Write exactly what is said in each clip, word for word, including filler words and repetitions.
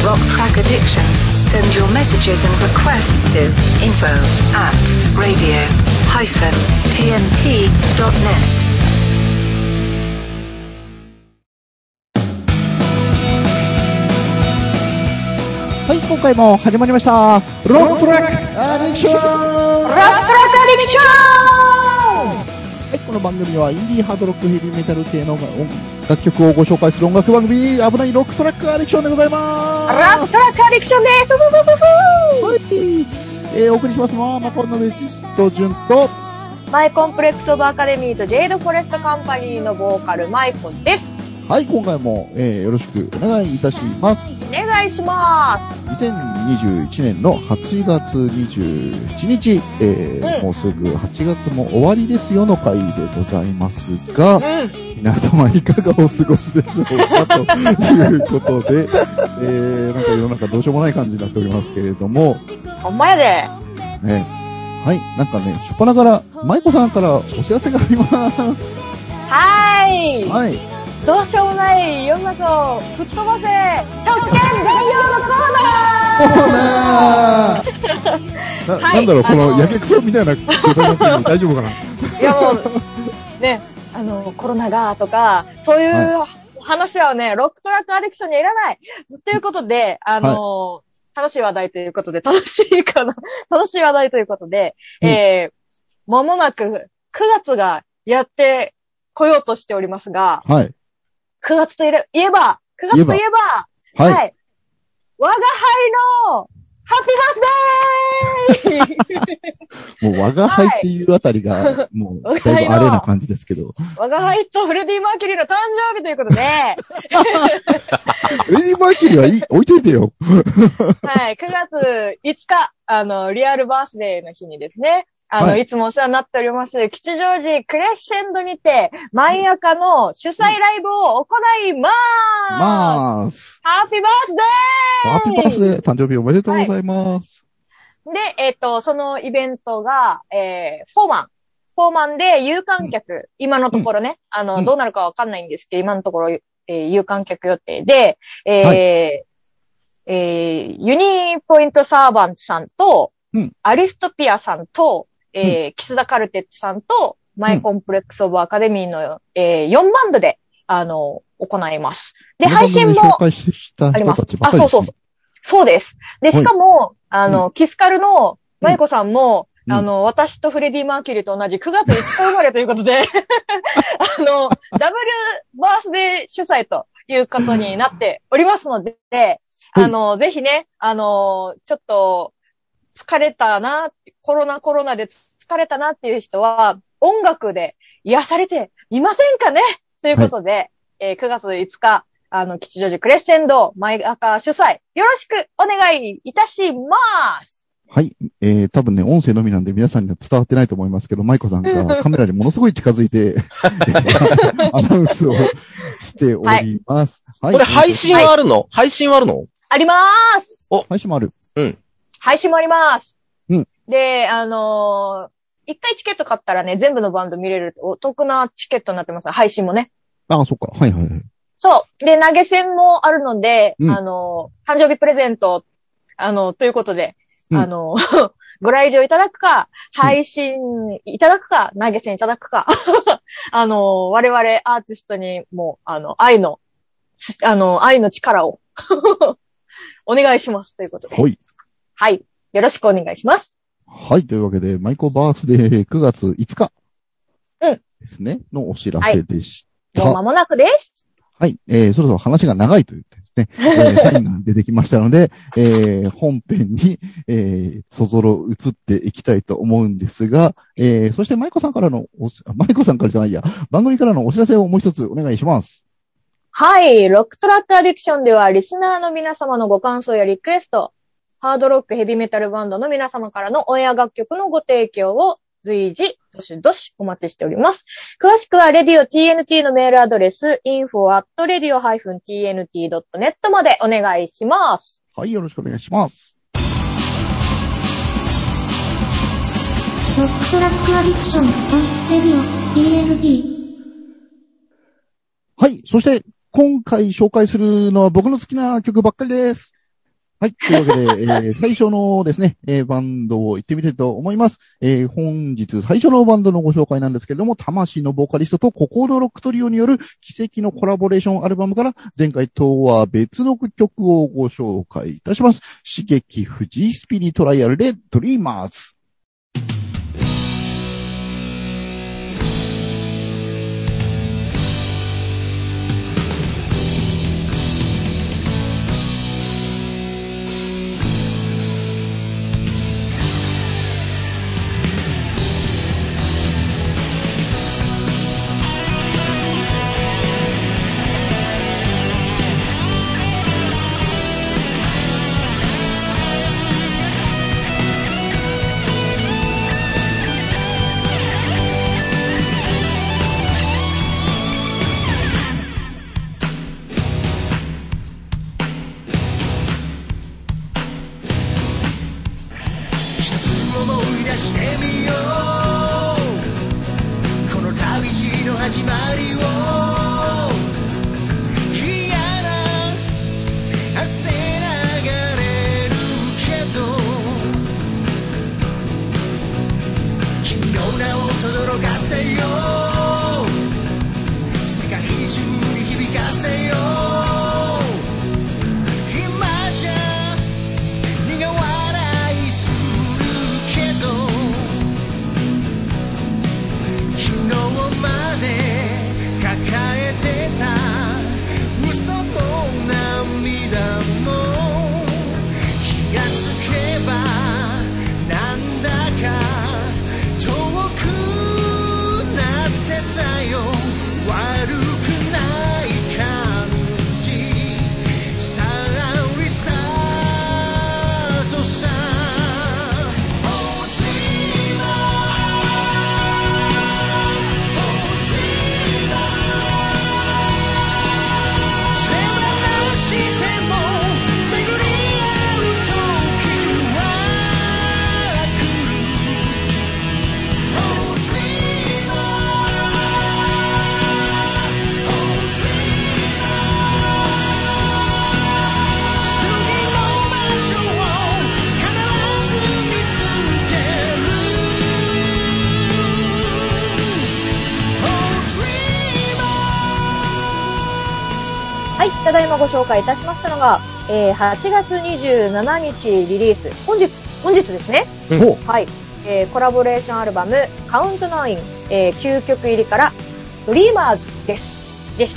Rock Track Addiction. Send your messages and requests to info at radio dash t n t dot net. はい、今回も始まりました。ロックトラックアディクション。ロックトラックアディクション。はい、この番組はインディーハードロックヘビーメタル系の楽曲をご紹介する音楽番組、危ないロックトラックアディクションでございます。 ロックトラックアディクションです。 はい、えー、お送りしますのはマコンのベーシストジュンとマイコンプレックスオブアカデミーとジェイドフォレストカンパニーのボーカルマイコです。 はい、今回も、えー、よろしくお願いいたします。 お願いします。 にせんにじゅういちねんのはちがつにじゅうしちにち、えーうん、もうすぐはちがつも終わりですよの回でございますが、うん、皆様いかがお過ごしでしょうかということで、えー、なんか世の中どうしようもない感じになっておりますけれども、 ほんまやで。 ね、はい、なんかね、しょっぱなから舞子さんからお知らせがあります。 はーい。 はい。 どうしようもない世の中を吹っ飛ばせ職権代用のコーナーな, はい、なんだろう、このやけくそみたいなことになってるの大丈夫かな。 いやもうね、あのコロナがとかそういう話はね、はい、ロックトラックアディクションにはいらないということで、あの、はい、楽しい話題ということで、楽しいかな楽しい話題ということで、うん、えー、間もなくくがつがやってこようとしておりますが、はい、くがつといえば、くがつといえば、はい、はい。我が輩のハッピーバースデーもう我が輩っていうあたりが、はい、もうだいぶあれな感じですけど。 我が輩とフレディ・マーキュリーの誕生日ということで。 フレディ・マーキュリーはいい、置いといてよ。 はい、くがついつか、あの、リアルバースデーの日にですね、あの、はい、いつもお世話になっております、吉祥寺クレッシェンドにて、毎赤の主催ライブを行いまーす。 まーす。 ハッピーバースデーハッピーバースデー誕生日おめでとうございます。 はい、で、えっと、そのイベントが、えー、フォーマン。フォーマンで有観客、うん、今のところね、あの、うん、どうなるかわかんないんですけど、今のところ、えー、有観客予定で、えー、はい、えー、ユニポイントサーバントさんと、うん、アリストピアさんと、えー、うん、キスダカルテッチさんと、マイコンプレックスオブアカデミーの、うん、えー、よんバンドで、あの、行います。で、配信もあります。あ、そうそうそう。そうです。で、しかも、あの、うん、キスカルのマイコさんも、うん、あの、私とフレディ・マーキュリーと同じくがついつか生まれということで、あの、ダブルバースデー主催ということになっておりますので、あの、うん、ぜひね、あの、ちょっと、疲れたな、コロナコロナで疲れたなっていう人は、音楽で癒されていませんかねということで、はい、えー、くがついつか、あの、吉祥寺クレッシェンド、毎赤主催、よろしくお願いいたします。 はい。えー、多分ね、音声のみなんで皆さんには伝わってないと思いますけど、マイコさんがカメラにものすごい近づいて、アナウンスをしております。はい。はい、 これ配信はあるの、はい、配信はあるのありまーす。 お、配信もある。 うん。 配信もあります。 うん。 で、あのー、一回チケット買ったらね、全部のバンド見れるお得なチケットになってます。配信もね。 ああ、そっか。はいはいはい。 そう。で、投げ銭もあるので、うん、あのー、誕生日プレゼント、あのー、ということで、うん、あのー、ご来場いただくか、配信いただくか、うん、投げ銭いただくか、あのー、我々アーティストにも、あの、愛の、あの、愛の力を、お願いします。ということで。 はい。 はい。よろしくお願いします。 はい。というわけで、マイコバースデーくがついつか。 うん。 ですね。のお知らせでした。 はい、もう間もなくです。 はい。えー、そろそろ話が長いと言ってですね、えー、サインが出てきましたので、えー、本編に、えー、そぞろ移っていきたいと思うんですが、えー、そしてマイコさんからのお、マイコさんからじゃないや、番組からのお知らせをもう一つお願いします。 はい。ロックトラックアディクションでは、リスナーの皆様のご感想やリクエスト、ハードロックヘビメタルバンドの皆様からのオンエア楽曲のご提供を随時、どしどしお待ちしております。詳しくは、レディオ ティーエヌティー のメールアドレス、インフォ アット レディオ ティーエヌティー ドット ネット までお願いします。 はい、よろしくお願いします。 ロックトラックアディクション、レディオ ティーエヌティー。 はい、そして、今回紹介するのは僕の好きな曲ばっかりです。 はい。というわけで、えー、最初のですね、えー、バンドを行ってみたいと思います。えー、本日最初のバンドのご紹介なんですけれども、魂のボーカリストとココードロックトリオによる奇跡のコラボレーションアルバムから前回とは別の曲をご紹介いたします。刺激富士スピリトライアルでドリーマーズ。 ただいまご紹介いたしましたのが、えー、はちがつにじゅうしちにちリリース、本日、本日ですね。 うん、 はい、えー。コラボレーションアルバム、カウントナイン、えー、きゅうきょく入りから、ドリーマーズです。でした。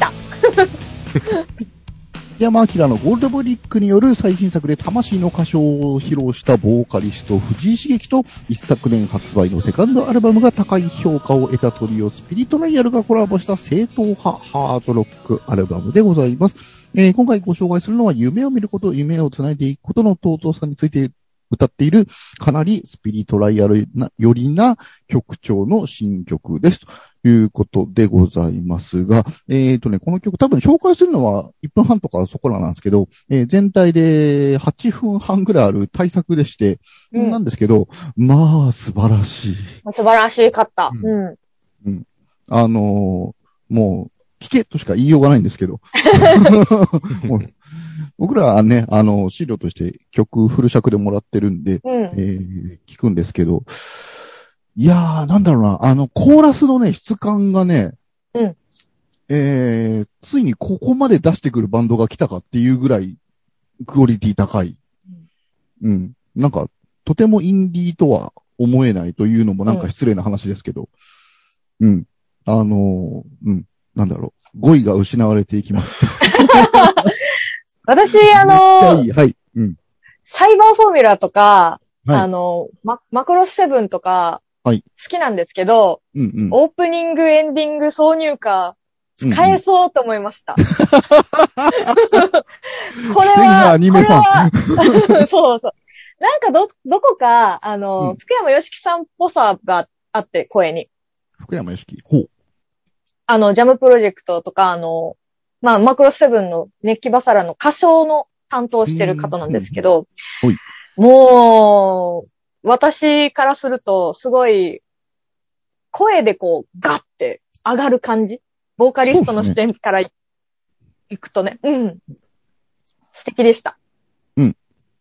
山明のゴールドブリックによる最新作で魂の歌唱を披露したボーカリスト藤井茂樹と一昨年発売のセカンドアルバムが高い評価を得たトリオスピリトライアルがコラボした正統派ハードロックアルバムでございます。えー、今回ご紹介するのは夢を見ること、夢をつないでいくことの尊さについて歌っているかなりスピリトライアルなよりな曲調の新曲です。ということでございますが、えっとね、この曲多分紹介するのはいっぷんはんとかそこらなんですけど、えー、全体ではっぷんはんぐらいある大作でして、うん、なんですけど、まあ素晴らしい。 素晴らしかった。うん。 うん。うん、あのー、もう、聞けとしか言いようがないんですけど。もう僕らはね、あの、資料として曲フル尺でもらってるんで、うん、えー、聞くんですけど、いやー、なんだろうな、あの、コーラスのね、質感がね、 うん、 えー、ついにここまで出してくるバンドが来たかっていうぐらい、クオリティ高い。うん。うん、なんか、とてもインディーとは思えないというのもなんか失礼な話ですけど、うん。うん、あのー、うん。なんだろう。語彙が失われていきます。 私、あのー、 はい。うん。 サイバーフォーミュラとか、 はい、 あの、マ、マクロスセブンとか、 はい。 好きなんですけど、 うんうん、 オープニング、エンディング、挿入歌、使えそうと思いました。うんうん、これは、 アニメファン。 これはそうそう。なんかど、どこか、あの、うん、福山よしきさんっぽさがあって、声に。 福山よしきほう。 あの、ジャムプロジェクトとか、あの、まあ、マクロスセブンの熱気バサラの歌唱の担当してる方なんですけど、 うんうん、 もう、私からすると、すごい、声でこう、ガッて上がる感じ。ボーカリストの視点からいくとね。うん。素敵でした。 うん。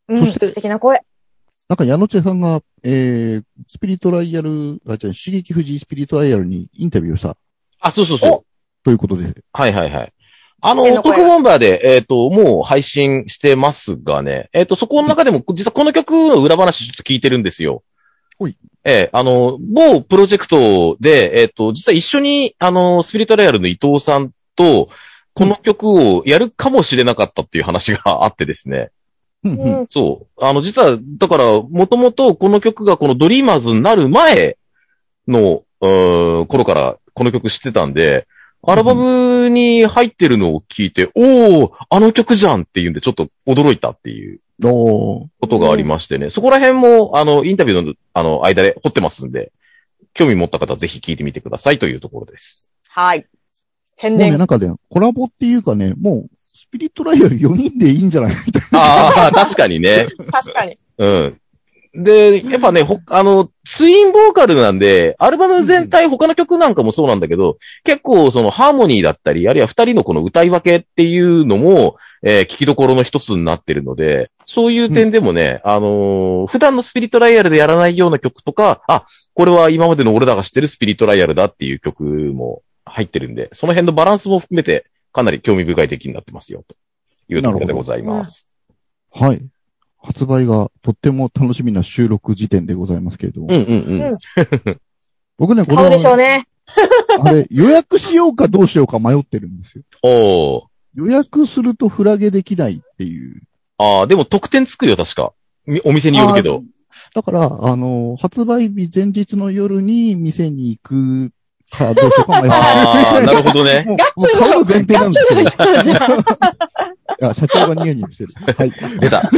うん、 そして素敵な声。 なんか矢野千さんが、えー、スピリトライヤル、あ、じゃあ、刺激富士スピリトライヤルにインタビューをしたあ、そうそうそう。 ということで。 はいはいはい。あの、 天の声トークボンバーで、えっ、と、もう配信してますがね、えっ、と、そこの中でも、実はこの曲の裏話ちょっと聞いてるんですよ。 ほい。 ええあの、某プロジェクトで、えっ、と、実は一緒に、あの、スピリトライヤルの伊藤さんと、この曲をやるかもしれなかったっていう話があってですね。 うんうん。 そう。あの、実は、だから、もともとこの曲がこのドリーマーズになる前の、うーん頃からこの曲知ってたんで、アルバムに入ってるのを聞いて、おー、あの曲じゃんっていうんでちょっと驚いたっていうおー。 ことがありましてね。そこら辺も、あの、インタビューの、あの、間で掘ってますんで、興味持った方はぜひ聞いてみてくださいというところです。 はい。宣もうね、 伝。 なんかね、コラボっていうかね、もう、スピリトライヤルよにんでいいんじゃないみたいな。 ああ、確かにね。 確かに。 うん。で、やっぱね、ほ、あの、ツインボーカルなんで、アルバム全体、他の曲なんかもそうなんだけど、結構そのハーモニーだったり、あるいは二人のこの歌い分けっていうのも、えー聞きどころの一つになってるので、そういう点でもね、あのー普段のスピリトライヤルでやらないような曲とか、あ、これは今までの俺らが知ってるスピリトライヤルだっていう曲も入ってるんで、その辺のバランスも含めて、かなり興味深い出来になってますよ、というところでございます。 はい。発売がとっても楽しみな収録時点でございますけれども。 うんうんうん。 僕ね、こ買うでしょうの、 ね。 あれ、予約しようかどうしようか迷ってるんですよ。 おー。 予約するとフラゲできないっていう。 ああ、でも特典つくよ、確か。みお店によるけど。 だから、あの、発売日前日の夜に店に行くかどうしようか迷ってる。 ああ、なるほどね。 もう、 ガもう買うの前提なんですけど。い人じゃん。 や、社長がニヤニヤしてる。はい。 出た。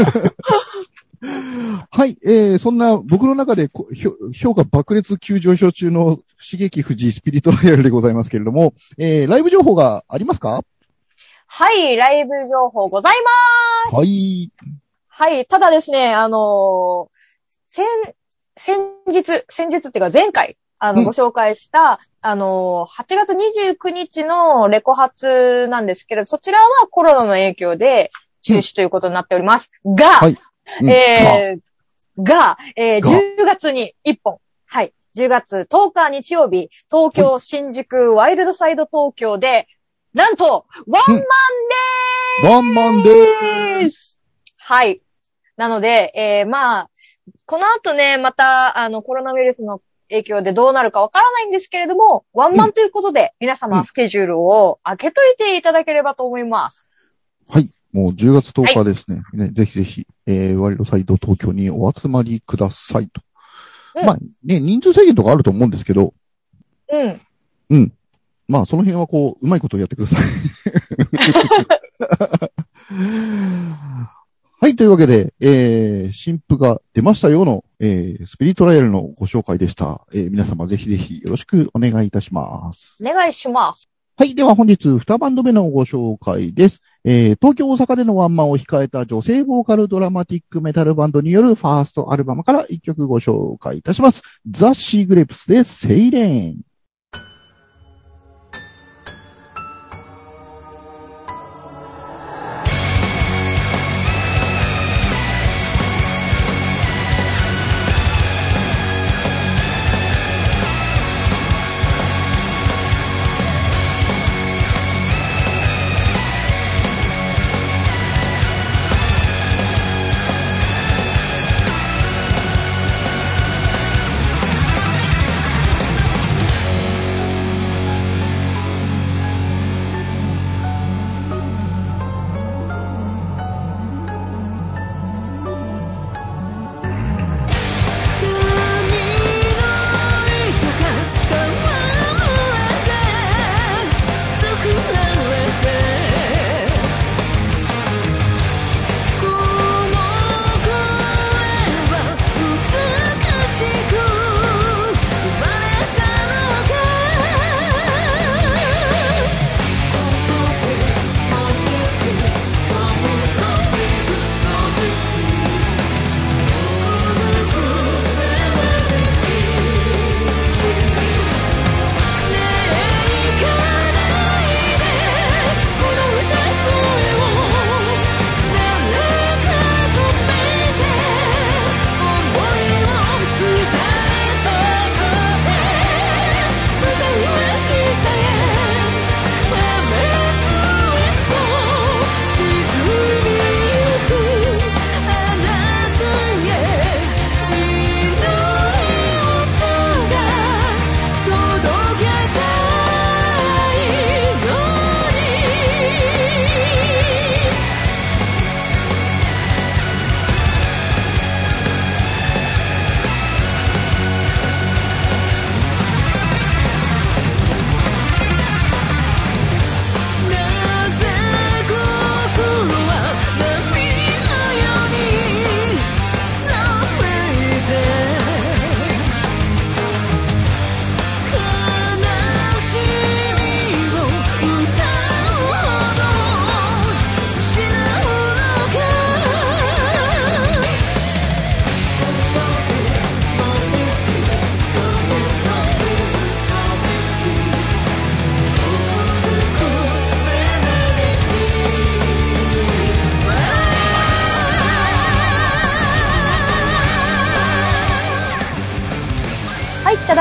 はい、えー、そんな僕の中でこ評評価爆裂急上昇中の刺激富士スピリトライヤルでございますけれども、えー、ライブ情報がありますか？ はい、ライブ情報ございます。 はい。 はい、ただですね、あのー先、先日、先日っていうか前回、あの、 うんご紹介した、あのーはちがつにじゅうくにちのレコ発なんですけど、そちらはコロナの影響で中止ということになっております。が、 はいうんえー、が、えー、 がじゅうがつにいっぽん。はい。じゅうがつとおか日曜日、東京、新宿、ワイルドサイド東京で、なんと、ワンマンでーす、 ワンマンでーす。 はい。なので、えー、まあ、この後ね、また、あの、コロナウイルスの影響でどうなるかわからないんですけれども、ワンマンということで、皆様スケジュールを開けといていただければと思います。 はい。もうじゅうがつとおかですね。ね、ぜひぜひ、えー、ワイルドサイド東京にお集まりくださいと。 うんまあ、ね、人数制限とかあると思うんですけど、 うん。 うん。まあ、その辺はこう、うまいことをやってください。はい、というわけで、えー、新譜が出ましたよの、えー、スピリトライヤルのご紹介でした。えー、皆様ぜひぜひよろしくお願いいたします。 お願いします。 はい。では本日にバンド目のご紹介です。えー、東京大阪でのワンマンを控えた女性ボーカルドラマティックメタルバンドによるファーストアルバムから一曲ご紹介いたします。ザ・シーグレープスでセイレーン。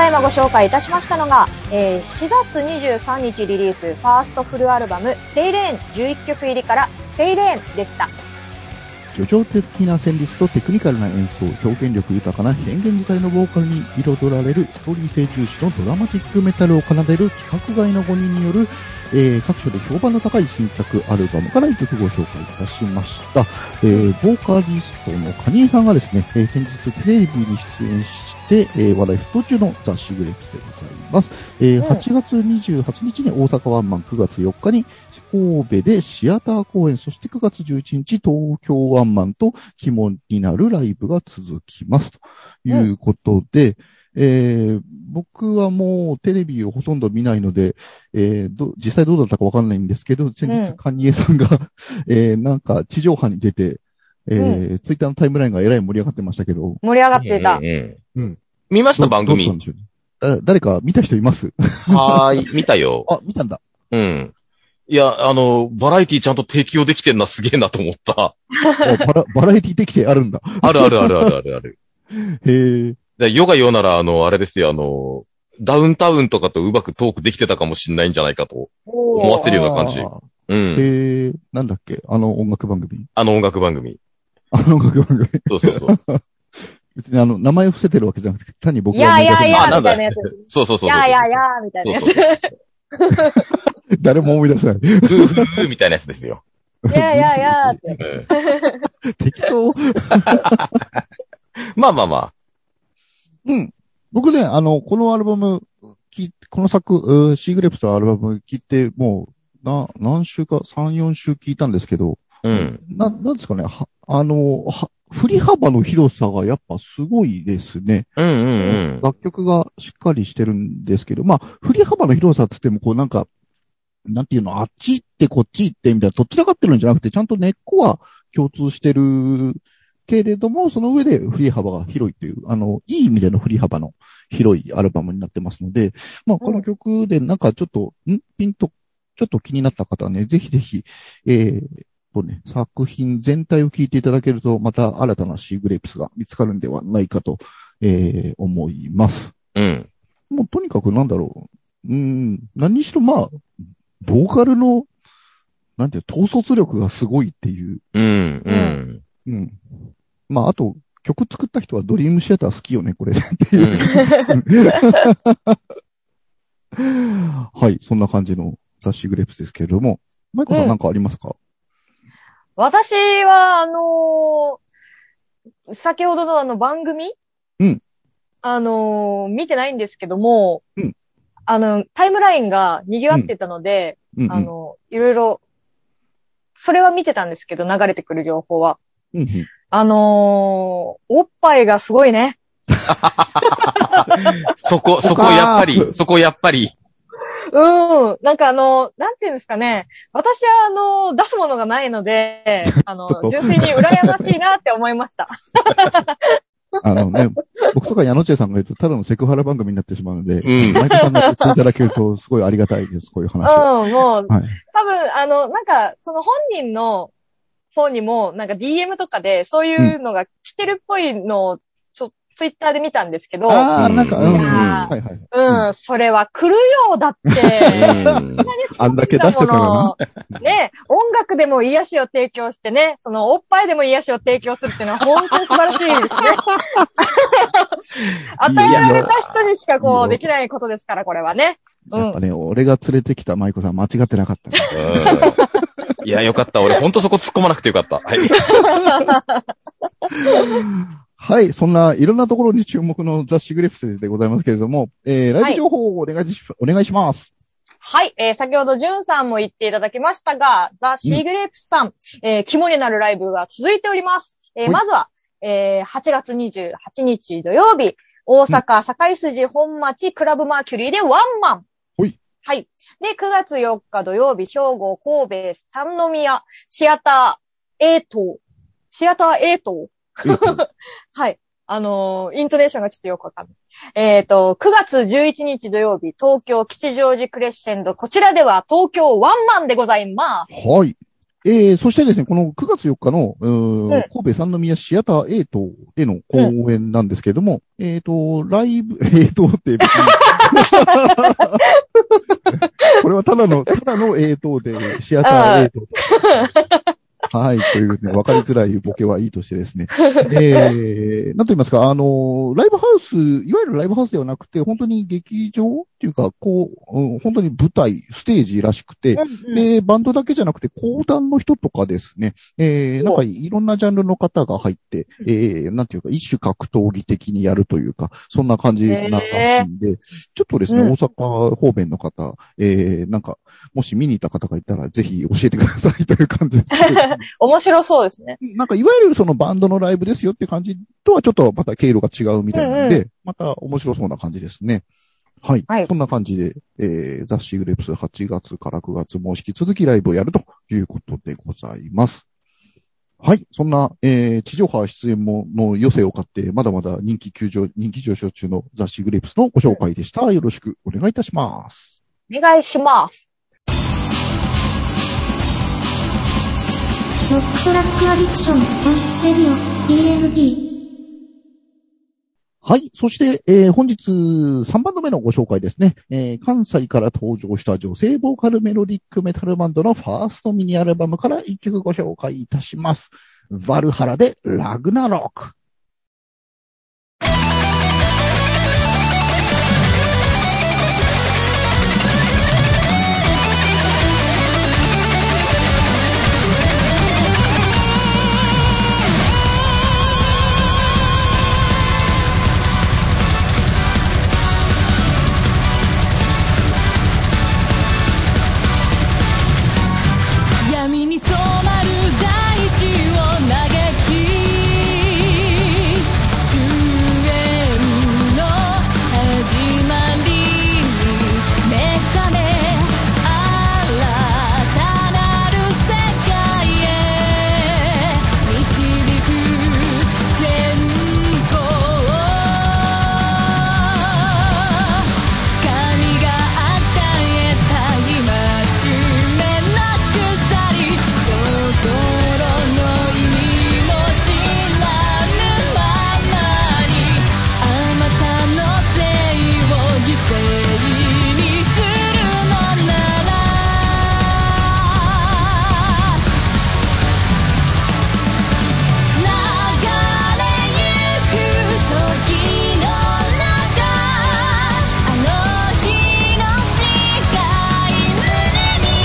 だいまご紹介いたしましたのが、えー、しがつにじゅうさんにちリリースファーストフルアルバムセイレーンじゅういっきょく入りからセイレーンでした。 叙情的な旋律とテクニカルな演奏、表現力豊かな変幻自在のボーカルに彩られるストーリー性重視のドラマティックメタルを奏でる規格外のごにんによる、えー、各所で評判の高い新作アルバムからいっきょくご紹介いたしました。えー、ボーカリストのカニエさんがですね、えー、先日テレビに出演して、えー、話題沸騰中のザ・シグレップスでございます。えー、はちがつにじゅうはちにちに大阪ワンマン、くがつよっかに神戸でシアター公演、そしてくがつじゅういちにち東京ワンマンと肝になるライブが続きますということで、うんえー、僕はもうテレビをほとんど見ないので、えー、ど実際どうだったかわかんないんですけど、先日カニエさんが、えー、なんか地上波に出て、えーうん、ツイッターのタイムラインがえらい盛り上がってましたけど。 盛り上がってた。 うんうん、見ました番組。どうどうでしょうね、誰か見た人いますはーい、見たよ。 あ、見たんだ。 うん。いや、あの、バラエティちゃんと提供できてんな、すげえなと思った。 バラ、バラエティ適性あるんだ。 あるあるあるあるあるある。 へえ。 ヨが言うなら、あの、あれですよ、あの、ダウンタウンとかとうまくトークできてたかもしれないんじゃないかと思わせるような感じ。うん。 へえ、なんだっけあの音楽番組。 あの音楽番組。 あの音楽番組。 そうそうそう。 別にあの、名前を伏せてるわけじゃなくて、単に僕が思い出せない。いやいやいや、みたいなやつ。 そうそうそう。いやいやいや、みたいなやつ。 誰も思い出せない。 ふーふーみたいなやつですよ。 いやいやいやって。 適当。 まあまあまあ。 うん。僕ね、あの、このアルバム、この作、シーグレプスのアルバム聞いて、もう、な、何週か、さん、よんしゅう聞いたんですけど、 うん。 な、なんですかね、は、あの、は、振り幅の広さがやっぱすごいですね。 うんうんうん。 楽曲がしっかりしてるんですけど、まあ、振り幅の広さって言っても、こうなんか、なんていうの、あっち行ってこっち行ってみたいな、どっちらかってるんじゃなくて、ちゃんと根っこは共通してるけれども、その上で振り幅が広いという、あの、いい意味での振り幅の広いアルバムになってますので、まあ、この曲でなんかちょっと、んピンと、ちょっと気になった方はね、ぜひぜひ、えー、とね、作品全体を聴いていただけると、また新たなシーグレープスが見つかるんではないかと、えー、思います。 うん。 もうとにかくなんだろう。うん、何にしろまあ、ボーカルの、なんていう、統率力がすごいっていう。 うん、うん。 うん。まあ、あと、曲作った人はドリームシアター好きよね、これ。っていう、うん。はい、そんな感じの雑誌グレープスですけれども、マイコさんなんかありますか？うん、 私は、あのー、先ほどのあの番組うん。 あのー、見てないんですけども、 うん。 あの、タイムラインが賑わってたので、 うんうんうん、 あの、いろいろ、それは見てたんですけど、流れてくる情報は。 うんうん、 あのー、おっぱいがすごいね。 そこ、そこやっぱり、そこやっぱり。 うん。なんかあの、なんていうんですかね。私はあの、出すものがないので、あの、純粋に羨ましいなって思いました。 あのね、僕とか矢野千恵さんが言うと、ただのセクハラ番組になってしまうので、 うん。 マイコさんが言っていただけると、すごいありがたいです、こういう話は。うん、もう、 はい、 多分、あの、なんか、その本人の方にも、なんか ディーエム とかで、そういうのが来てるっぽいのを、ちょ、ツイッターで見たんですけど。 ああ、なんか、うん。 はいはい。うん、それは来るよ、だって。 あんだけ出してたらな。ね、音楽でも癒しを提供してね、そのおっぱいでも癒しを提供するっていうのは本当に素晴らしいですね。与えられた人にしかこうできないことですから、これはね。 やっぱね、うん、俺が連れてきた舞子さん間違ってなかった、ね。 いや、よかった。俺ほんとそこ突っ込まなくてよかった。はい。 はい。そんないろんなところに注目のザ・シグレプスでございますけれども、えー、ライブ情報をお願いし、はい、お願いします。 はい。えー、先ほどジュンさんも言っていただきましたが、ザ・シーグレープスさん、うん、えー、肝になるライブが続いております。えー、まずは、えー、はちがつにじゅうはちにち土曜日、大阪堺筋本町クラブマーキュリーでワンマン。 はい。 はい。で、くがつよっか土曜日、兵庫、神戸、三宮、シアター A 棟。シアター A 棟はい。あのー、イントネーションがちょっとよくわかんない。えっと、くがつじゅういちにち土曜日、東京吉祥寺クレッシェンド。こちらでは東京ワンマンでございます。 はい。 えー、そしてですね、このくがつよっかの、うーうん神戸三宮シアターエイトでの公演なんですけれども、えっと、ライブ、エイトって別に、これはただの、ただのエイトで、シアターエイト。はい。というね、わかりづらいボケはいいとしてですね。えー、なんと言いますか、あの、ライブハウス、いわゆるライブハウスではなくて、本当に劇場っていうか、こう、うん、本当に舞台、ステージらしくて、 うんうんで、バンドだけじゃなくて、講談の人とかですね、えー、なんかいろんなジャンルの方が入って、えー、なんていうか、一種格闘技的にやるというか、そんな感じならしいんで、ちょっとですね、 うん大阪方面の方、えー、なんか、もし見に行った方がいたら、ぜひ教えてくださいという感じですけど。 面白そうですね。 なんか、いわゆるそのバンドのライブですよって感じとはちょっとまた経路が違うみたいなんで、 うんうまた面白そうな感じですね。はい。 はいそんな感じで、えー、雑誌グレープスはちがつからくがつも引き続きライブをやるということでございます。はい。そんな、えー、地上波出演もの余生を買って、まだまだ人気急上、人気上昇中の雑誌グレープスのご紹介でした。よろしくお願いいたします。 お願いします。 ロックトラックアディクション、オン、レディオ、ディーエヌティー。 はい。そして、えー本日さんばんめのご紹介ですね。えー関西から登場した女性ボーカルメロディックメタルバンドのファーストミニアルバムからいっきょくご紹介いたします。ヴァルハラでラグナロク。 闇に染まる大地を嘆き終焉の始まりに目覚め新たなる世界へ導く線香神が与えた戒めな鎖心の意味も知らぬままにあまたの罪を犠牲にするのなら流れゆく時の中あの日の誓い胸に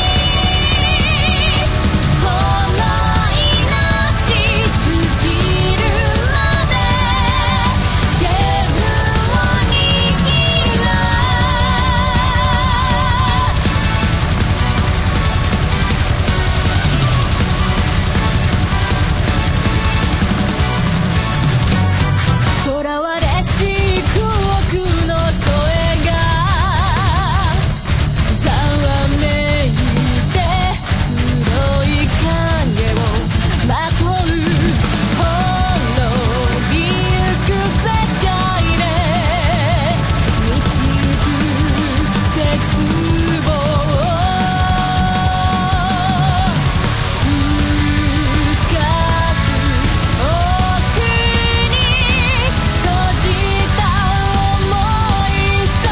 この命尽きるまで剣を握ろう囚われしく多くの声がざわめいて黒い影をまとう滅びゆく世界で導く絶望深く奥に閉じた想いさ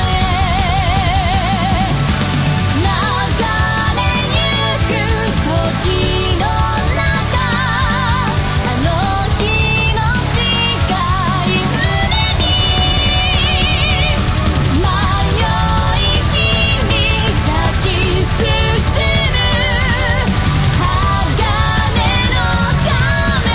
え流れゆく時の中あの日の誓い胸に迷い君咲き進む鋼の仮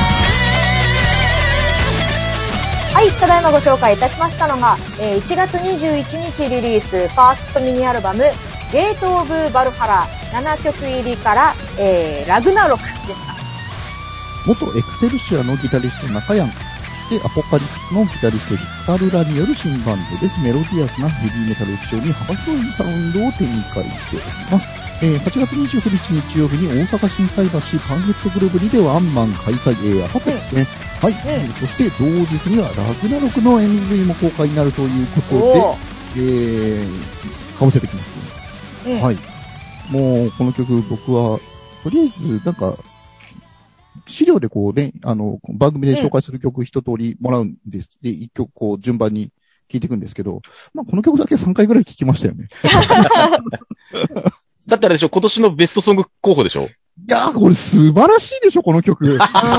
はい、ただいまご紹介いたしましたのが、えーいちがつにじゅういちにちリリース、ファーストミニアルバム、ゲート・オブ・バルハラななきょく入りから、えーラグナロクでした。 元エクセルシアのギタリスト中山で、アポカリプスのギタリストリッカルラによる新バンドです。メロディアスなヘビーメタルを基調に幅広いサウンドを展開しております。えーはちがつにじゅうくにち日曜日に大阪心斎橋パンフェットグルーブにてワンマン開催、えー、あさってですね。はい、えーそして同日にはラグナロクの エムブイ も公開になるということおで、えー、かぶせてきましたね。 うんはい。もう、この曲僕はとりあえず、なんか、資料でこうね、あの、番組で紹介する曲一通りもらうんです。で、一曲こう順番に聴いていくんですけど、まあこの曲だけさんかいぐらい聴きましたよね。 だってあれでしょ、今年のベストソング候補でしょ？ いやー、これ素晴らしいでしょ、この曲。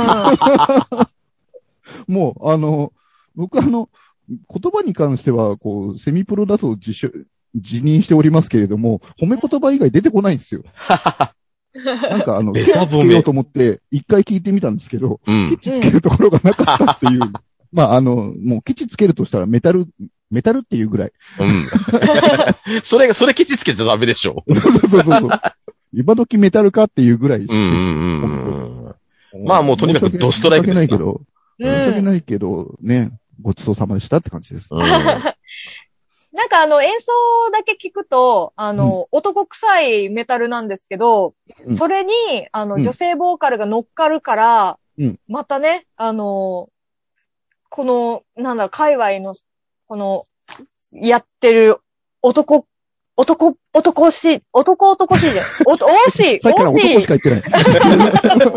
もう、あの、僕あの、言葉に関しては、こう、セミプロだと自主、自認しておりますけれども、褒め言葉以外出てこないんですよ。なんかあの、ケチつけようと思って、一回聞いてみたんですけど、うん、ケチつけるところがなかったっていう。まああの、もうケチつけるとしたらメタル、メタルっていうぐらい。うん。 それが、それケチつけちゃダメでしょ。 そうそうそうそう。今時メタルかっていうぐらいしか。 うんうんうん。まあもうとにかくドストライクです。 申し訳ないけど、申し訳ないけど、ね、ごちそうさまでしたって感じです。うんなんかあの演奏だけ聞くと、あの、うん、男臭いメタルなんですけど、うん、それに、あの、女性ボーカルが乗っかるから、うん、またね、あの、この、なんだろう、界隈の、この、やってる男、男、男しい、男男しいじゃん。お、惜しい。 さっきから男しか言ってない。 惜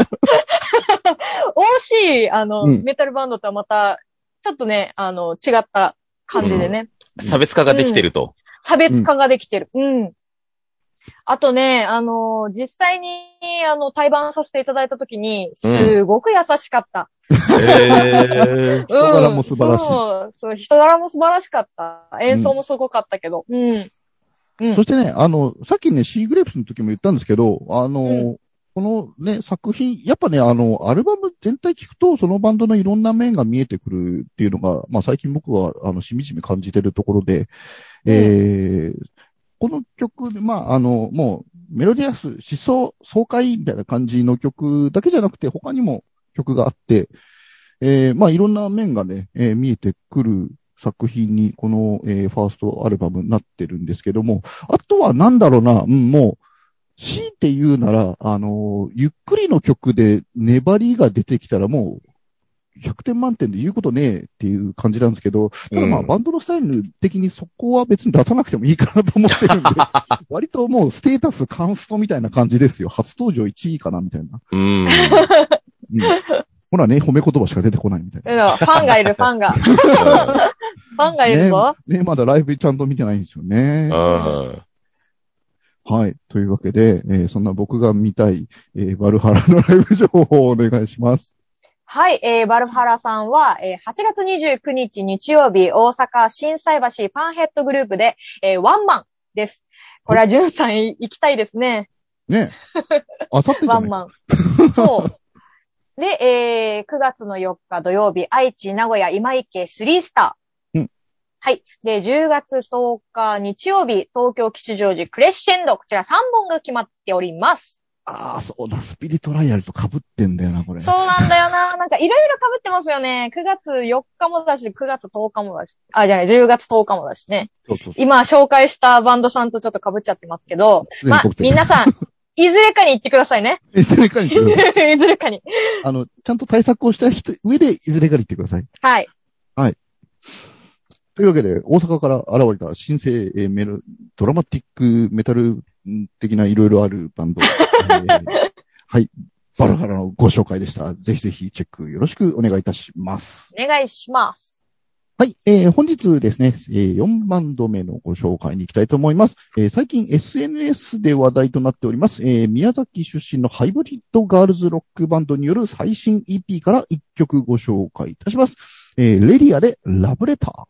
しい、あの、うん、メタルバンドとはまた、ちょっとね、あの、違った感じでね。うん差別化ができてると、うん。 差別化ができてる。うん。あとね、あのー、実際に、あの、対バンさせていただいたときに、すごく優しかった。 へ、うん、人柄も素晴らしい。 そう、そう、人柄も素晴らしかった。演奏もすごかったけど。うん。 うん、そしてね、あの、さっきね、シーグレープスの時も言ったんですけど、あのー、うんこのね、作品、やっぱね、あの、アルバム全体聞くと、そのバンドのいろんな面が見えてくるっていうのが、まあ最近僕は、あの、しみじみ感じてるところで、うん、えー、この曲で、まあ、あの、もう、メロディアス、思想、爽快みたいな感じの曲だけじゃなくて、他にも曲があって、えー、まあいろんな面がね、えー、見えてくる作品に、この、えー、ファーストアルバムになってるんですけども、あとはなんだろうな、うん、もう、強いて言うなら、あのー、ゆっくりの曲で粘りが出てきたらもう、ひゃくてん満点で言うことねえっていう感じなんですけど、ただまあ、うん、バンドのスタイル的にそこは別に出さなくてもいいかなと思ってるんで、割ともうステータスカンストみたいな感じですよ。初登場いちいかなみたいな。うん。うん、ほらね、褒め言葉しか出てこないみたいな。 ファンがいる、ファンが。ファンがいるぞ。 ね、ね、まだライブちゃんと見てないんですよね。うんはい。というわけで、えー、そんな僕が見たい、えー、バルハラのライブ情報をお願いします。 はい。えー、バルハラさんは、えー、はちがつにじゅうくにち日曜日、大阪心斎橋パンヘッドグループで、えー、ワンマンです。これはジュンさん行きたいですね。 ねえ。あさってじゃないワンマン。そう。で、えー、くがつのよっか土曜日、愛知、名古屋、今池、スリースター。はい。で、じゅうがつとおか日曜日、東京吉祥寺クレッシェンド。こちらさんぼんが決まっております。 ああ、そうだ。スピリトライアルと被ってんだよな、これ。 そうなんだよな。なんかいろいろ被ってますよね。くがつよっかもだし、くがつとおかもだし。あ、じゃない、じゅうがつとおかもだしね。そうそうそう今紹介したバンドさんとちょっと被っちゃってますけど。まあ、皆さん、いずれかに行ってくださいね。 いずれかに行ってください。 いずれかに。 あの、ちゃんと対策をした人、上でいずれかに行ってください。 はい。 はい。というわけで、大阪から現れた新生メロ、ドラマティックメタル的ないろいろあるバンド。えー、はい。バルハラのご紹介でした。ぜひぜひチェックよろしくお願いいたします。 お願いします。 はい。えー、本日ですね、えー、よんバンド目のご紹介に行きたいと思います。えー、最近 エスエヌエス で話題となっております、えー、宮崎出身のハイブリッドガールズロックバンドによる最新 イーピー からいっきょくご紹介いたします。えー、レリアでラブレター。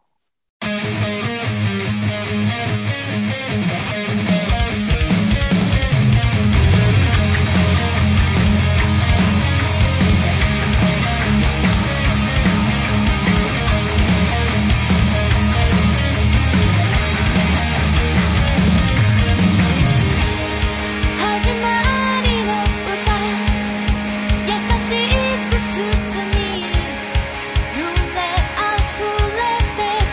始まりの歌優しく包み揺れあふれて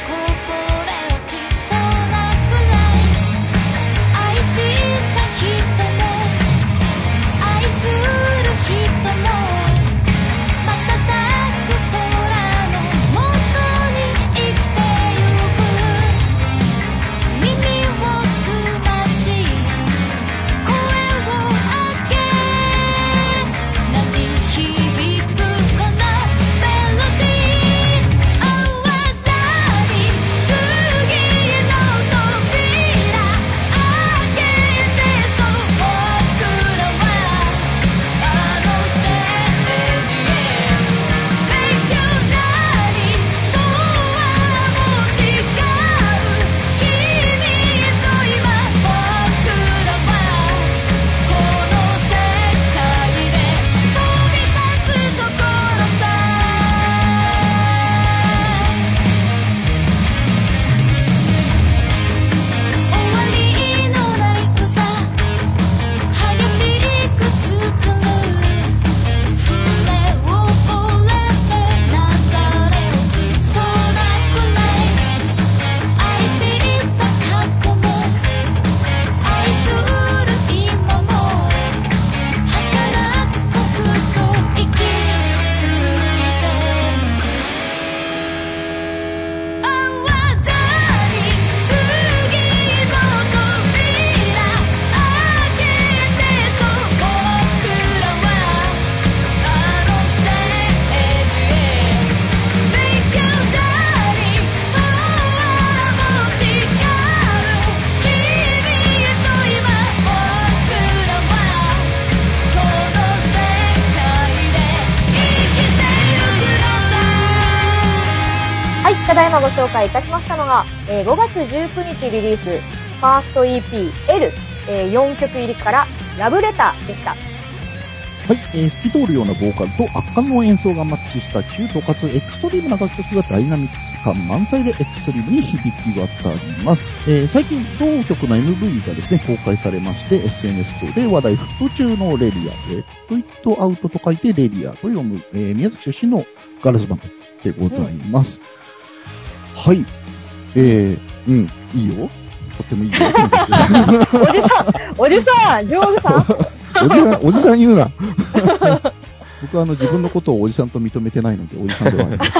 ただいまご紹介いたしましたのが、えー、ごがつじゅうくにちリリース、ファースト イーピー L、えー、よんきょく入りからラブレターでした。 はい、えー、透き通るようなボーカルと圧巻の演奏がマッチしたキュートかつエクストリームな楽曲がダイナミック感満載でエクストリームに響き渡ります。えー、最近同曲の エムブイ がですね、公開されまして、エスエヌエス 等で話題沸騰中のレリア、レッドイットアウトと書いてレリアと読む、えー、宮崎出身のガールズバンドでございます。うん、はい。えー、うん、いいよ。とってもいいよ。 おじさん、おじさん、上手さんおじさん、おじさん言うな。僕はあの自分のことをおじさんと認めてないので、おじさんではあります。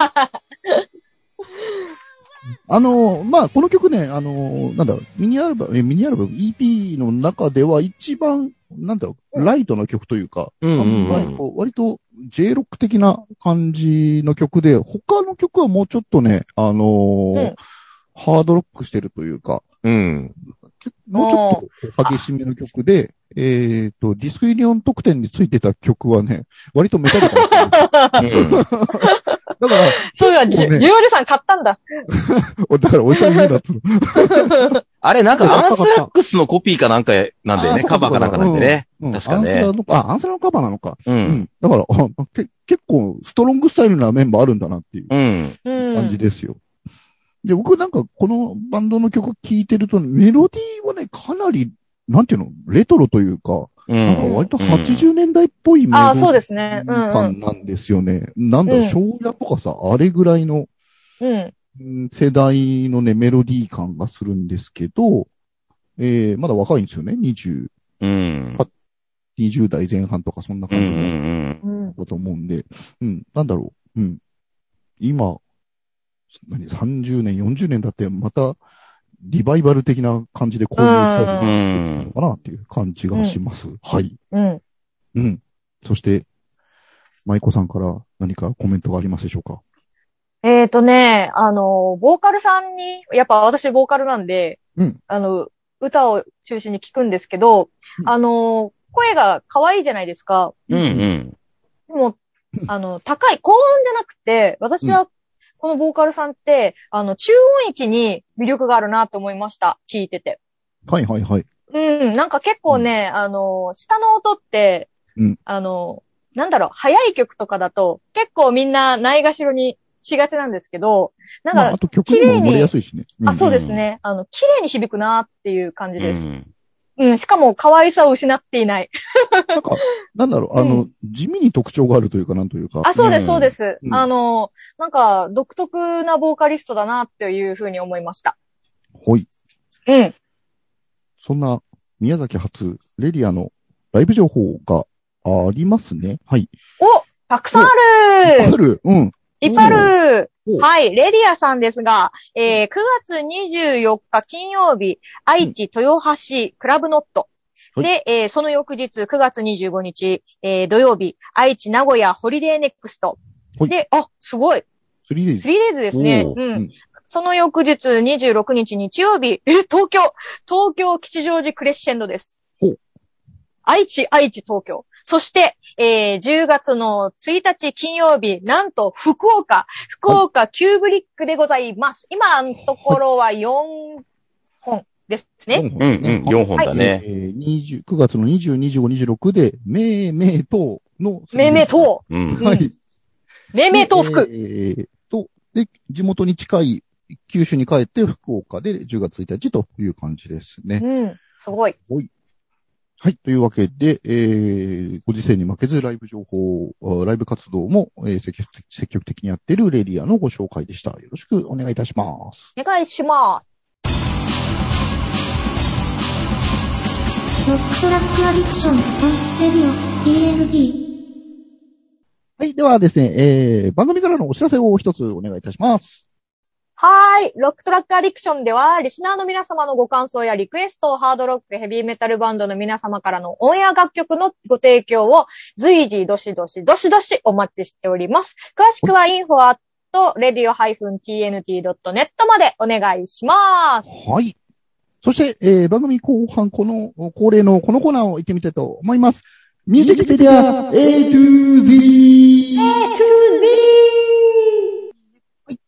あの、まあ、この曲ね、あの、なんだ、ミニアルバム、ミニアルバム、イーピー の中では一番、なんだろう、ライトな曲というか、 うんうんうん、 割と、割と J ロック的な感じの曲で、他の曲はもうちょっとね、あのーうん、ハードロックしてるというか、 うん、 もうちょっと激しめの曲で、えっと、ディスクユニオン特典についてた曲はね、割とメタリカだったんですよ。だから、 そうだ、じゅうおじさん買ったんだ。 だからおじさん言うなっつうの。 あれ、なんかアンスラックスのコピーかなんかなんでね、カバーかなんかなんでね。 うん、 確かね。 アンスラの、あ、アンスラのカバーなのか。 うん。うん、 だからけ、結構ストロングスタイルなメンバーあるんだなっていう感じですよ。うん、で、僕なんかこのバンドの曲聴いてると、メロディーはね、かなり、なんていうの、レトロというか、うん、なんか割とはちじゅうねんだいっぽいメロディー感なんですよね。なんだろう、昭和とかさ、あれぐらいの、うん、世代のね、メロディー感がするんですけど、えー、まだ若いんですよね、にじゅう、うん、にじゅうだいぜん半とかそんな感じのだと思うんで、うん、なんだろう、うん。今、何、さんじゅうねん、よんじゅうねんだってまた、リバイバル的な感じでこういうスタイルになるのかなっていう感じがします。うん、はい。うん。うん。そして、舞子さんから何かコメントがありますでしょうか？ えーとね、あの、ボーカルさんに、やっぱ私ボーカルなんで、うん。あの、歌を中心に聞くんですけど、うん、あの、声が可愛いじゃないですか。うんうん。でも、あの、高い、高音じゃなくて、私は、うん、このボーカルさんって、あの、中音域に魅力があるなと思いました。聞いてて。 はいはいはい。 うん、なんか結構ね、うん、あの、下の音って、うん、あの、なんだろう、早い曲とかだと、結構みんなないがしろにしがちなんですけど、なんか、 まあ、あと曲にも生まれやすいしね。 うん、あ、そうですね。あの、綺麗に響くなっていう感じです。うん、うん、しかも可愛さを失っていない。 なんか、なんだろう、あの、うん、地味に特徴があるというか、なんというか。 あ、そうです、そうです。うん、あの、なんか、独特なボーカリストだなっていうふうに思いました。 ほい。 うん。 そんな、宮崎発、レリアのライブ情報がありますね。はい。 お、たくさんある。 ある。うん。 いっぱいある。はい。レディアさんですが、えー、くがつにじゅうよっか金曜日、愛知豊橋クラブノット。うん、で、えー、その翌日、くがつにじゅうごにち、えー、土曜日、愛知名古屋ホリデーネクスト。で、あ、すごい。 スリーデイズ。 スリーデイズですね。うん。うん、その翌日、にじゅうろくにち日曜日、え、東京、東京吉祥寺クレッシェンドです。愛知、愛知、東京。そして、えー、じゅうがつのついたち金曜日、なんと福岡、福岡キューブリックでございます。はい、今のところはよんほんですね。 よんほんですね。うんうん、よんほんだね。はい、 えー、くがつのにじゅう、にじゅうご、にじゅうろくで、めいめいとうの。 めいめいとう。 うん。はい。 めいめいとう福。 えー、と、で、地元に近い九州に帰って福岡でじゅうがつついたちという感じですね。 うん。すごい。 はい。はい。というわけで、えー、ご時世に負けずライブ情報、ライブ活動も、えー、積極的、積極的にやっているレリアのご紹介でした。よろしくお願いいたします。 お願いします。 ロックトラックアディクション、レディオ、ディーエヌディー。 はい。ではですね、えー、番組からのお知らせを一つお願いいたします。 はーい。ロックトラックアディクションでは、リスナーの皆様のご感想やリクエストをハードロック、ヘビーメタルバンドの皆様からのオンエア楽曲のご提供を随時どしどしどしどしお待ちしております。詳しくは インフォ アット レディオ ティーエヌティー ドットネット までお願いします。 はい。そして、えー、番組後半、この、恒例のこのコーナーを行ってみたいと思います。ミュージックペディア A to Z。 A to Z。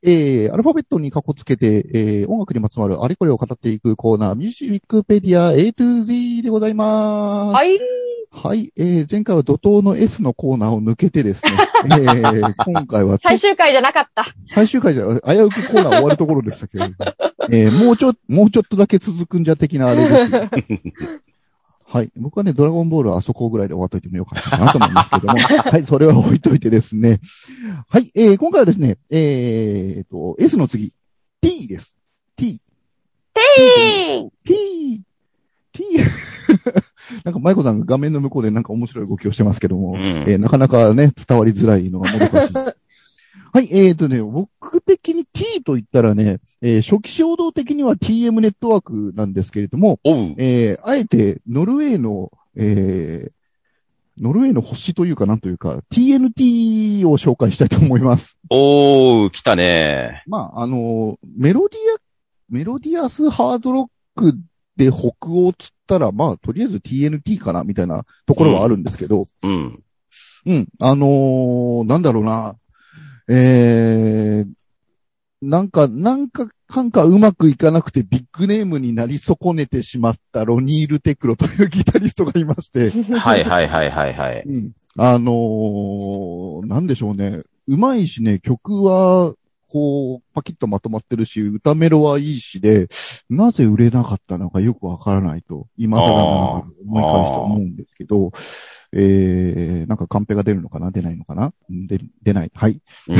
えー、アルファベットにカッコつけて、えー、音楽にまつわるあれこれを語っていくコーナー、ミュージックペディア A to Z でございます。 はい。 はい、えー、前回は怒涛の S のコーナーを抜けてですね、えー、今回は最終回じゃなかった。 最終回じゃ、危うくコーナー終わるところでしたけど、えー、もうちょ、もうちょっとだけ続くんじゃ的なあれですよ。はい。僕はね、ドラゴンボールはあそこぐらいで終わっといてもよかったかなと思うんですけども。はい。それは置いといてですね。はい。えー、今回はですね、えーと、S の次、T です。T。 T! T! T! なんか、マイコさんが画面の向こうでなんか面白い動きをしてますけども、うん、えー、なかなかね、伝わりづらいのがもどかしい。はい、えーとね、僕的に T と言ったらね、えー、初期衝動的には ティーエム ネットワークなんですけれども、えー、あえてノルウェーの、えー、ノルウェーの星というかなんというか、ティーエヌティー を紹介したいと思います。 おー、来たね。 まあ、あの、メロディア、メロディアスハードロックで北欧つったら、まあ、とりあえず ティーエヌティー かな、みたいなところはあるんですけど、 うん。うん。 うん、あのー、なんだろうな、えー、なんか、なんか、かんかうまくいかなくてビッグネームになり損ねてしまったロニール・テクロというギタリストがいまして。 はいはいはいはいはい。 うん、あのー、なんでしょうね。うまいしね、曲は、こう、パキッとまとまってるし、歌メロはいいしで、なぜ売れなかったのかよくわからないと、今更ながら思い返して思うんですけど、えー、なんかカンペが出るのかな出ないのかな出、出ない。はい。うん、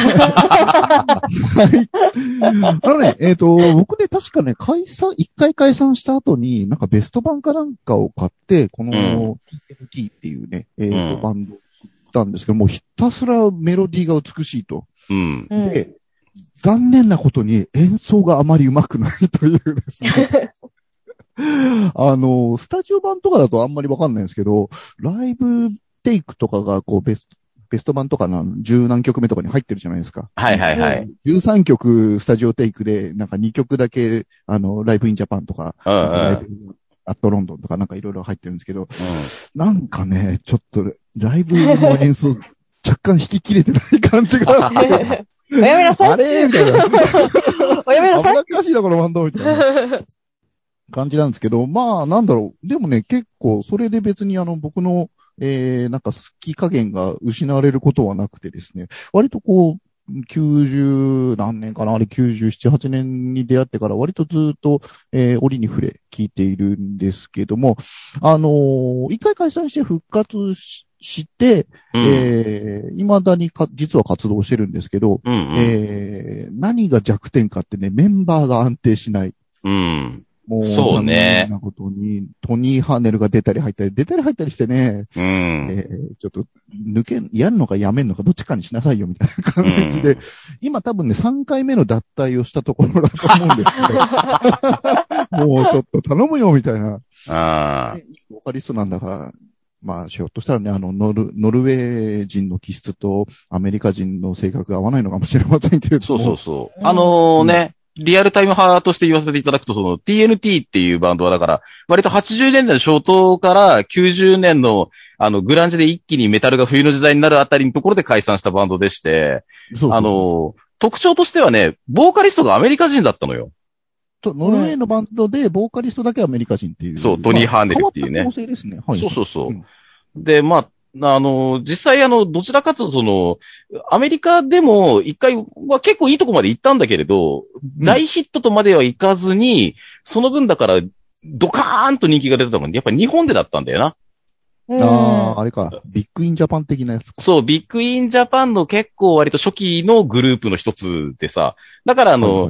はい。あのね、えっ、ー、と、僕ね、確かね、解散、一回解散した後に、なんかベスト版かなんかを買って、この ティーエヌティー っていうね、えっ、ー、と、バンドを知ったんですけど、もうひたすらメロディーが美しいと。 うん。 で、残念なことに演奏があまり上手くないというですね。あの、スタジオ版とかだとあんまりわかんないんですけど、ライブテイクとかがこうベスト、ベスト版とかの十何曲目とかに入ってるじゃないですか。 はいはいはい。 じゅうさんきょくスタジオテイクで、なんかにきょくだけ、あの、ライブインジャパンとか、 うんうん、 ライブアットロンドンとかなんかいろいろ入ってるんですけど、うん、なんかね、ちょっとライブの演奏若干引き切れてない感じが。 おやめなさい。 あれみたいな。 おやめなさい。 危なっかしいな、このバンドみたいな感じなんですけど、まあ、なんだろう。でもね、結構、それで別にあの、僕の、えー、なんか好き加減が失われることはなくてですね、割とこう、きゅうじゅう何年かなあれきゅうじゅうなな、はちねんに出会ってから割とずっと、えー、折に触れ聞いているんですけども、あのー、一回解散して復活し、して、うん、えー、未だにか、実は活動してるんですけど、 うんうん、 えー、何が弱点かってね、メンバーが安定しない。 うん。 もう、 そうね。 残念なことに、トニー・ハーネルが出たり入ったり、出たり入ったりしてね、 うん。 えー、ちょっと、抜け、やんのかやめんのかどっちかにしなさいよ、みたいな感じで、うん、今多分ね、さんかいめの脱退をしたところだと思うんですけど、もうちょっと頼むよ、みたいな。 ああ。 ボーカリストなんだから、まあ、ひょっとしたらね、あの、ノル、ノルウェー人の気質とアメリカ人の性格が合わないのかもしれませんけれども。 そうそうそう。あのー、ね、うん、リアルタイム派として言わせていただくと、その ティーエヌティー っていうバンドはだから、割とはちじゅうねんだいの初頭からきゅうじゅうねんの、あの、グランジで一気にメタルが冬の時代になるあたりのところで解散したバンドでして、そうそうそう、あのー、特徴としてはね、ボーカリストがアメリカ人だったのよ。 と、ノルウェーのバンドで、ボーカリストだけアメリカ人っていう。 そう、トニー・ハーネルっていうね。 構成ですね。はい。 そうそうそう。うんで、まあ、あの、実際あの、どちらかというとその、アメリカでも一回は結構いいとこまで行ったんだけれど、うん、大ヒットとまではいかずに、その分だから、ドカーンと人気が出てたのが、やっぱり日本でだったんだよな。 ああ、あれか。ビッグインジャパン的なやつか。 そう、ビッグインジャパンの結構割と初期のグループの一つでさ、だからあの、はいはいはい、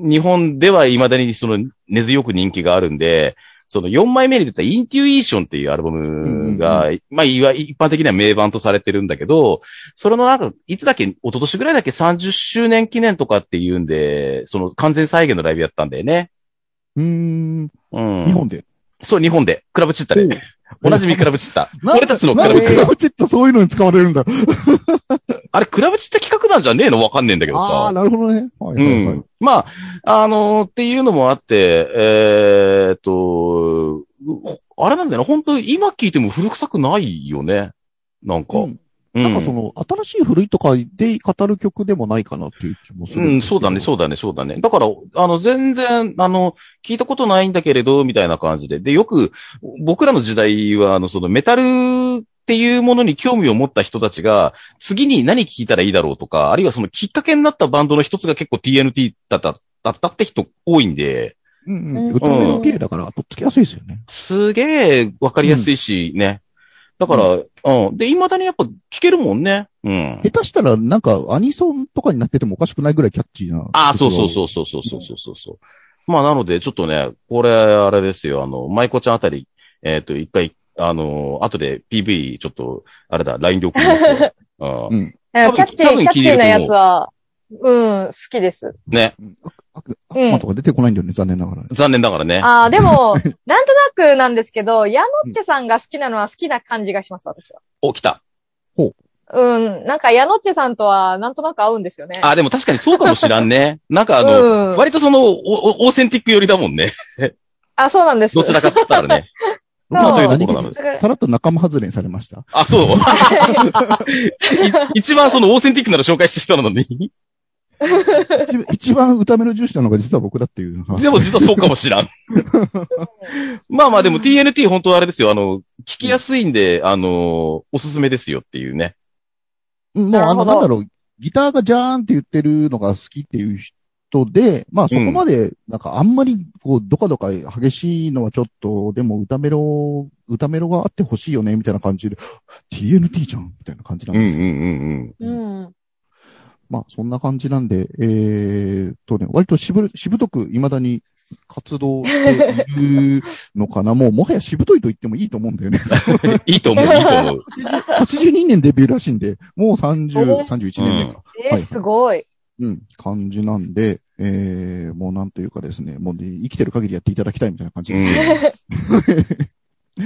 日本では未だにその根強く人気があるんで、そのよんまいめに出たインテュイーションっていうアルバムが、うんうん、まあ、いわ、一般的には名盤とされてるんだけど、それのなんか、いつだっけ、一昨年ぐらいだっけさんじゅっしゅうねん記念とかっていうんで、その完全再現のライブやったんだよね。 うーん。 うん。 日本で。 そう、日本で。クラブチッタで。おなじみクラブチッタ。俺たちのクラブチッタ。クラブチッタそういうのに使われるんだ。 あれ、クラブチッタ企画なんじゃねえのわかんねえんだけどさ。 ああ、なるほどね。はいはいはい。 うん。まあ、あのー、っていうのもあって、えーっと、あれなんだよな、本当今聞いても古臭くないよね。なんか。うん、 なんかその、新しい古いとかで語る曲でもないかなっていう気もする。 うん、そうだね、そうだね、そうだね。だから、あの、全然、あの、聞いたことないんだけれど、みたいな感じで。で、よく、僕らの時代は、あの、その、メタルっていうものに興味を持った人たちが、次に何聞いたらいいだろうとか、あるいはそのきっかけになったバンドの一つが結構 ティーエヌティー だった、だったって人多いんで。 うんうん。歌メロ綺麗だから、とっつきやすいですよね。 すげえわかりやすいし、ね。だから、うん、うん。で、未だにやっぱ聞けるもんね。うん。 下手したら、なんか、アニソンとかになっててもおかしくないぐらいキャッチーな。 ああ、そうそうそうそうそうそうそうそう。うん、まあ、なので、ちょっとね、これ、あれですよ、あの、舞子ちゃんあたり、えっ、ー、と、一回、あの、後で ピーブイ、ちょっと、あれだ、ライン で送りますよ。 うん。キャッチー、キャッチーなやつは、うん、好きです。 ね。 悪魔とか出てこないんだよね、残念ながら。 残念ながらね。 ああ、でも、なんとなくなんですけど、ヤノッチェさんが好きなのは好きな感じがします、私は。 お、来た。 ほう。 うん、なんかヤノッチェさんとはなんとなく合うんですよね。 あ、でも確かにそうかもしらんね。なんかあの、うん、割とその、お、オーセンティック寄りだもんね。 あ、そうなんです。 どちらかって言ったらね。 まあ、というところなんです。さらっと仲間外れにされました。 あ、そう。一番そのオーセンティックなの紹介してきたのに。 一番歌目の重視なのが実は僕だっていう。 でも実はそうかもしらん。まあまあでも ティーエヌティー 本当はあれですよ。あの、聞きやすいんで、うん、あの、おすすめですよっていうね。 もうあの、なんだろう、ギターがジャーンって言ってるのが好きっていう人で、まあそこまで、なんかあんまりこう、どかどか激しいのはちょっと、でも歌メロ、歌メロがあってほしいよね、みたいな感じで、ティーエヌティー じゃんみたいな感じなんですよ。 うんうんうんうん。 うんまあ、そんな感じなんで、えーっとね、割としぶ、しぶとく未だに活動しているのかな。もう、もはやしぶといと言ってもいいと思うんだよね。 いいと思う、いいと思う。 はちじゅうにねんデビューらしいんで、もうさんじゅう、さんじゅういちねんめか。 えーはい、すごい。 うん、感じなんで、えー、もうなんというかですね、もう、ね、生きてる限りやっていただきたいみたいな感じですね。うん、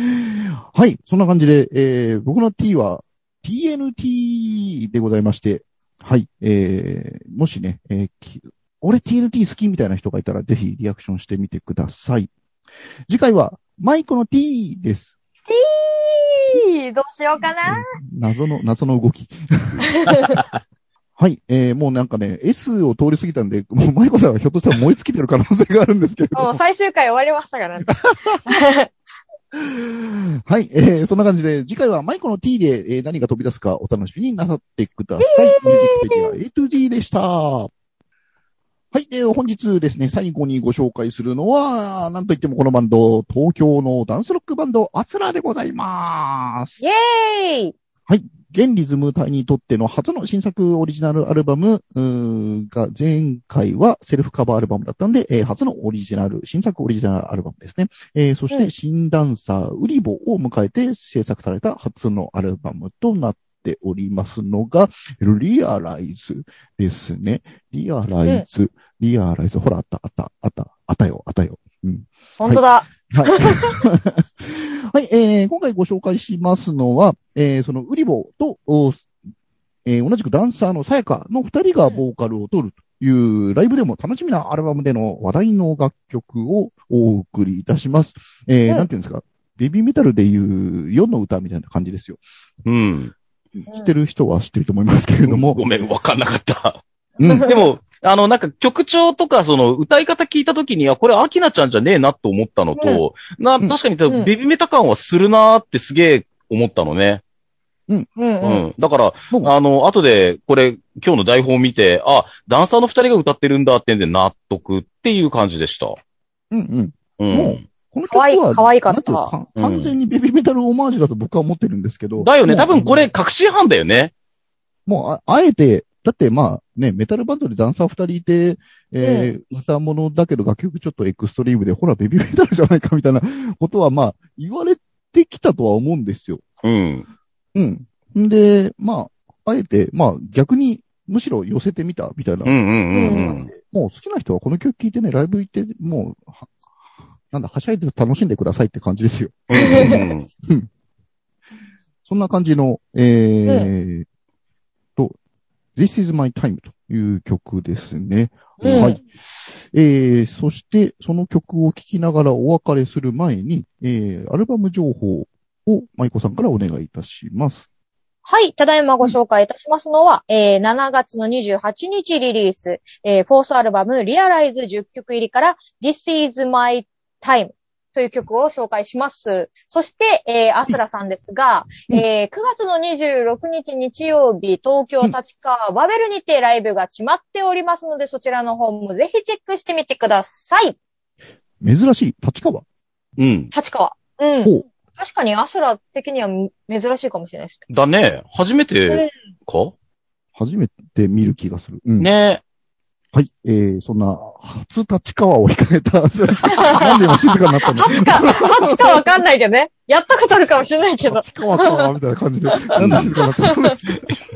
はい、そんな感じで、えー、僕の T は ティーエヌティー でございまして、はい。えー、もしね、えー、俺 ティーエヌティー 好きみたいな人がいたらぜひリアクションしてみてください。次回はマイコの T です。 T どうしようかな。 謎の、謎の動き。はい。えー、もうなんかね、S を通り過ぎたんで、もうマイコさんはひょっとしたら燃え尽きてる可能性があるんですけれども。 もう最終回終わりましたからね。 はい、えー、そんな感じで、次回はマイコの T で、えー、何が飛び出すかお楽しみになさってください。ミュージックペディア A to G でした。はい、えー、本日ですね、最後にご紹介するのは、なんといってもこのバンド、東京のダンスロックバンド、アツラでございます。 イェーイはい。現リズム隊にとっての初の新作オリジナルアルバムが、前回はセルフカバーアルバムだったんで、えー、初のオリジナル、新作オリジナルアルバムですね。えー、そして新ダンサー、ウリボを迎えて制作された初のアルバムとなっておりますのが、リアライズですね。リアライズ、うん、リアライズ、ほら、あった、あった、あった、あったよ、あったよ。うん。 本当だ。 はい。はい、えー、今回ご紹介しますのは、えー、そのウリボと、えー、同じくダンサーのさやかの二人がボーカルを取るというライブでも楽しみなアルバムでの話題の楽曲をお送りいたします。えー、うん、なんていうんですか、ベビーメタルでいう世の歌みたいな感じですよ。 うん。 知ってる人は知ってると思いますけれども。 ごめん、わかんなかった。うん。でも、あの、なんか曲調とか、その、歌い方聞いたときには、これ、アキナちゃんじゃねえなと思ったのと、うん、な、確かに、うん、ベビメタ感はするなーってすげえ思ったのね。 うん。 うん。うん。だから、あの、後で、これ、今日の台本を見て、あ、ダンサーの二人が歌ってるんだってんで納得っていう感じでした。 うんうん。 うん。 もうこの曲は、 かわいかった。 完全にベビーメタルオマージュだと僕は思ってるんですけど。 だよね。多分これ、確信犯だよね。 もう、あ、あえて、だってまあね、メタルバンドでダンサー二人いて、えーうん、歌物だけど楽曲ちょっとエクストリームで、ほらベビーメタルじゃないかみたいなことはまあ言われてきたとは思うんですよ。 うん。 うん。んで、まあ、あえて、まあ逆にむしろ寄せてみたみたいな。 うんうんうんうん。 もう好きな人はこの曲聴いてね、ライブ行って、もう、なんだ、はしゃいで楽しんでくださいって感じですよ。 うんうんうん、 そんな感じの、えー、うんと、This is my time という曲ですね。うん、はい。えー、そして、その曲を聴きながらお別れする前に、えー、アルバム情報を舞子さんからお願いいたします。 はい。ただいまご紹介いたしますのは、えー、しちがつのにじゅうはちにちリリース、えー、フォースアルバム、リアライズじゅっきょく入りから、This is my time という曲を紹介します。そして、えー、アスラさんですが、えー、くがつのにじゅうろくにち日曜日、東京立川バベルにてライブが決まっておりますので、そちらの方もぜひチェックしてみてください。 珍しい。立川うん。 立川。うん。 ほう。 確かにアスラ的には珍しいかもしれないですね。 だね。初めてか、 初めて見る気がする。うん、 ね。 はい。えー、そんな、初立川を控えた、なんで今静かになったの初か、初かわかんないけどね。やったことあるかもしれないけど。 立川か、みたいな感じで、なんで静かになっちゃったんですか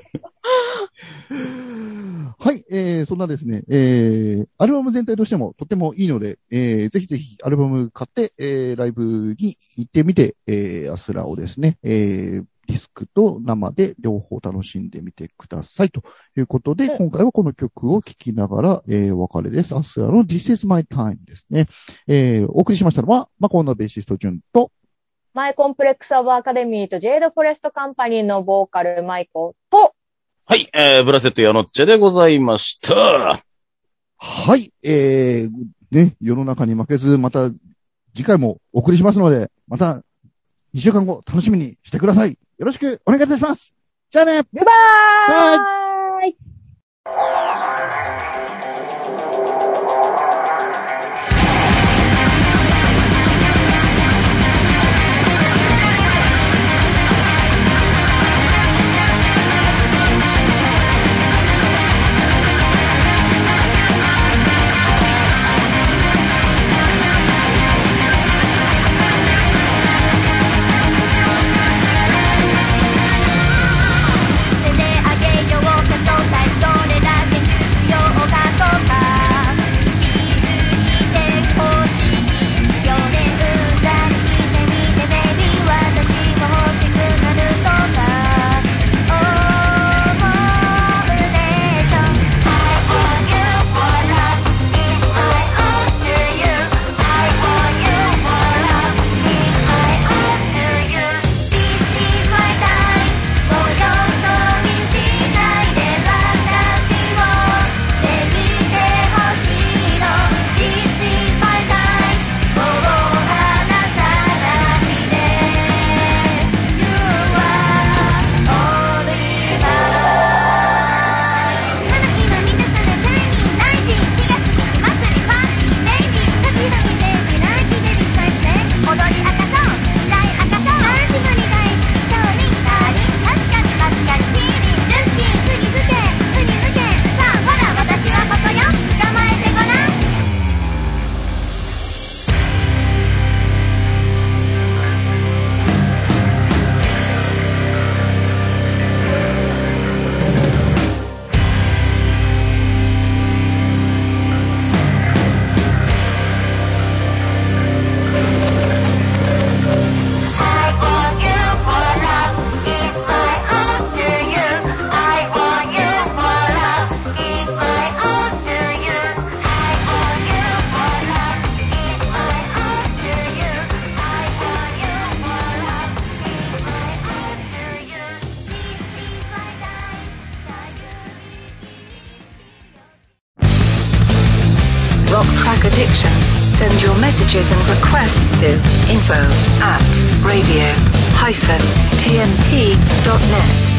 はい、えー、そんなですね、えー、アルバム全体としてもとてもいいので、えー、ぜひぜひアルバム買って、えー、ライブに行ってみて、えー、アスラをですね、えー、ディスクと生で両方楽しんでみてください。ということで、今回はこの曲を聴きながら、えー、お別れです。アスラの This is my time ですね。えー、お送りしましたのは、マコンのベーシストジュンと、 マイコンプレックスオブアカデミーとジェイドフォレストカンパニーのボーカルマイコと、 はい、えー、ブラセットヤノッチェでございました。 はい、えー、ね、世の中に負けず、また次回もお送りしますので、またにしゅうかんご楽しみにしてください。よろしくお願いいたします。じゃあね。 バイバーイ。 Track Addiction. Send your messages and requests to info at radio dash t n t dot net.